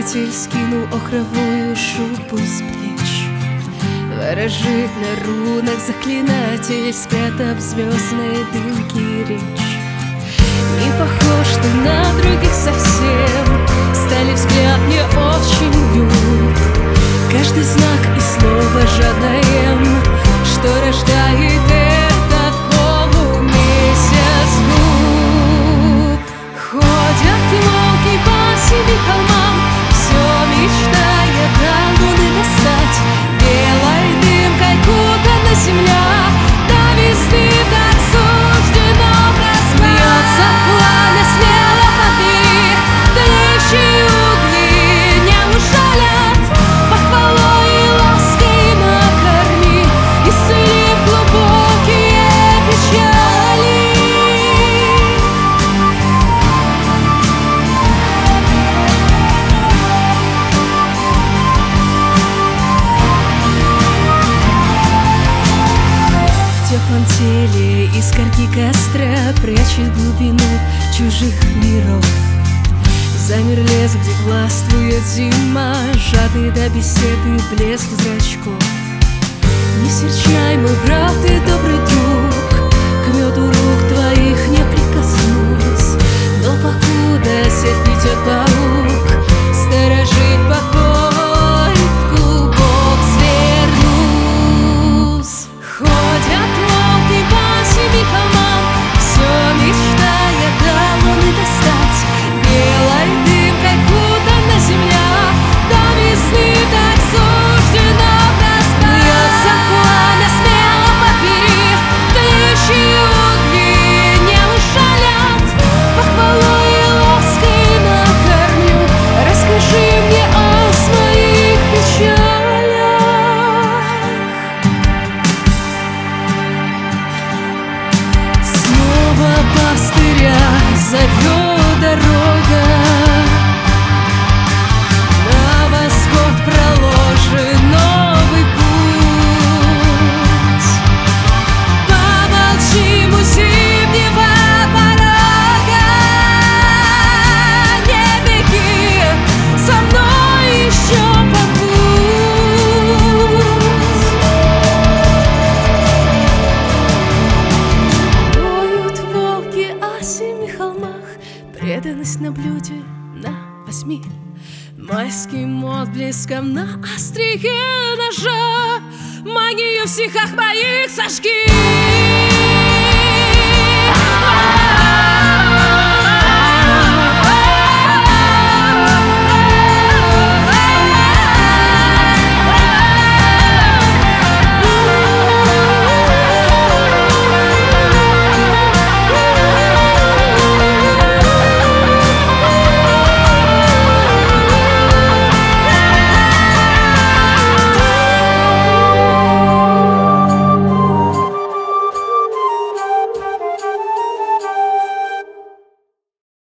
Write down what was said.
Метель скинул охровую шубу с плеч, ворожит на рунах заклинатель, спрятав звездные дымки речь. Не похож ты на других совсем, стали взгляд мне очень люб. Каждый знак и слово жадное, что рождает этот полумесяц губ. Ходят волки по семи холмам, все мечтая до луны достать. Белой дымкой кутана земля, до весны так суждено проспать. Бьется пламя смело побери, тлеющие угли не ужалят. Похвалой и лаской накорми, исцелив глубокие печали. В теплом теле искорки костра прячет глубину чужих миров. Замер лес, где властвует зима, жадный до беседы блеск зрачков. Не серчай, мой брат и добрый друг, к меду рук твоих не прикоснусь. Но покуда сеть плетет паук, сторожит покой, в клубок свернусь. Ходят волки по семи холмам, все мечтая до луны достать. Белой дымкой кутана земля, до весны так суждено проспать. Бьется пламя смело побери, тлеющие угли не ужалят. Похвалой и лаской накормлю, расскажи мне о своих печалях. Снова пастыря зовет дорога, на восход проложен новый путь. Помолчим у зимнего порога, не беги, со мной еще побудь. Воют волки о семи холмах, преданность на блюде на 8. Майским отблеском на острие ножа, магию в стихах моих сожги.